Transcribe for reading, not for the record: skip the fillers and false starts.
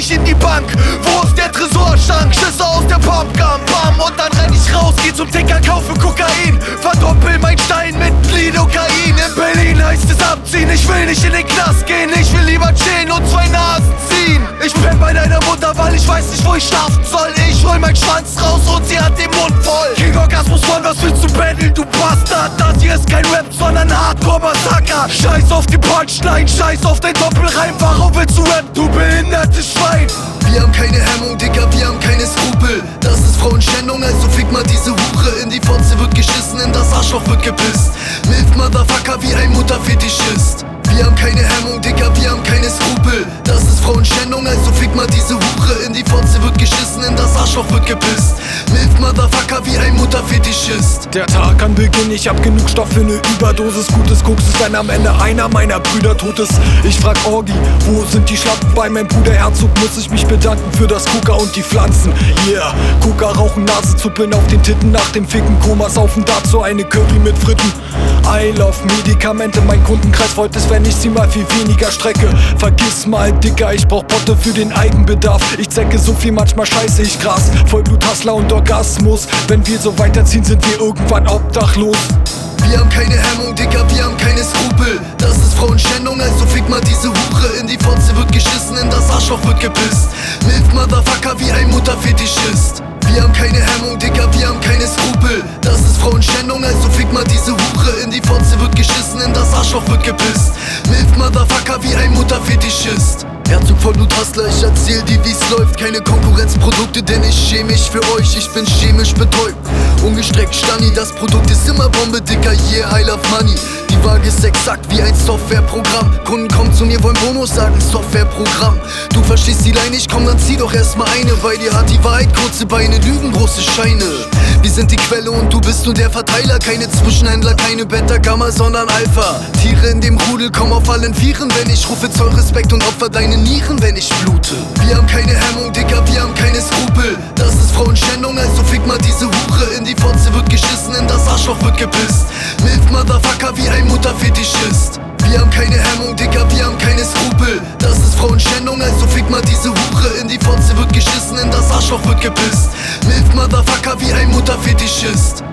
ich in die Bank. Wo ist der Tresorschrank? Schüsse aus der Pumpgun, bam. Und dann renn ich raus, geh zum Ticker, kaufe Kokain. Verdoppel mein Stein mit Lidocain. In Berlin heißt es abziehen, ich will nicht in den Knast gehen. Ich will lieber chillen und 2 Nasen ziehen. Ich penn bei deiner Mutter, weil ich weiß nicht, wo ich schlafen soll. Ich roll meinen Schwanz raus und sie hat den Mund voll. King Orgasmus One, was willst du betteln, du Bastard? Das hier ist kein Rap, sondern Hardcore-Massaker. Scheiß auf die Punchline, scheiß auf dein Doppelreim. Warum willst du Rap, du behindertes Schwein? Wir haben keine Hemmung, Dicker, wir haben keine Skrupel. Das ist Frauenschändung, also fick mal diese Hure. In die Fotze wird geschissen, in das Arschloch wird gepisst. Milf Motherfucker wie ein Mutterfetischist. Wir haben keine Hemmung, Dicker, wir haben keine Skrupel. Das ist Frauenschändung, also fick mal diese Hure. In die Fotze wird geschissen, in das Arschloch wird gepisst. Milf Motherfucker wie ein Mutterfetischist. Der Tag kann beginnen, ich hab genug Stoff für ne Überdosis. Gutes Koks ist, wenn am Ende einer meiner Brüder tot ist. Ich frag Orgi, wo sind die Schlappen? Bei meinem Bruder Herzog muss ich mich bedanken für das Coca und die Pflanzen. Yeah, Coca rauchen, Nase zuppeln auf den Titten. Nach dem Ficken Koma saufen, dazu eine Curry mit Fritten. I love Medikamente, mein Kundenkreis wollte es, wenn ich sie mal viel weniger strecke. Vergiss mal, Dicker, ich brauch Botte für den Eigenbedarf. Ich zecke so viel, manchmal scheiße ich Gras. Vollblut, Hustler und Orgasmus. Wenn wir so weiterziehen, sind wir irgendwann obdachlos. Wir haben keine Hemmung, Dicker, wir haben keine Skrupel. Das ist Frauenschändung, also fick mal diese Hure. In die Fotze wird geschissen, in das Arschloch wird gepisst. Milf Motherfucker wie ein Mutterfetischist. Wir haben keine Hemmung, Dicker, wir haben keine Skrupel. Das ist Frauenschändung, also fick mal diese Hure. In die Fotze wird geschissen, in das Arschloch wird gepisst. Milf Motherfucker wie ein Mutterfetischist. Herzog Vollblut Hustler, ich erzähl dir wie's läuft. Keine Konkurrenzprodukte, denn ich schäme mich für euch. Ich bin chemisch betäubt, ungestreckt Stani. Das Produkt ist immer Bombe, Dicker, yeah, I love money. Die Waage ist exakt wie ein Softwareprogramm. Kunden kommen zu mir, wollen Bonus sagen, Softwareprogramm. Du verstehst die Line, ich komm, dann zieh doch erstmal eine. Bei dir hat die Wahrheit kurze Beine, Lügen große Scheine. Wir sind die Quelle und du bist nur der Verteiler. Keine Zwischenhändler, keine Beta, Gamma, sondern Alpha. Tiere in dem Rudel kommen auf allen Vieren, wenn ich rufe, zoll Respekt und opfer deine Nieren, wenn ich blute. Wir haben keine Hemmung, Dicker, wir haben keine Skrupel. Das ist Frauenschändung, also fick mal diese Hure. In die Fotze wird geschissen, in das Arschloch wird gepisst. Milf Motherfucker wie ein Mutterfetischist. Wir haben keine Hemmung, Dicker, wir haben keine Skrupel. Das ist Frauenschändung, also fick mal diese Hure. In die Fotze wird geschissen, in das Arschloch wird gepisst. Milf Motherfucker wie ein Mutterfetischist.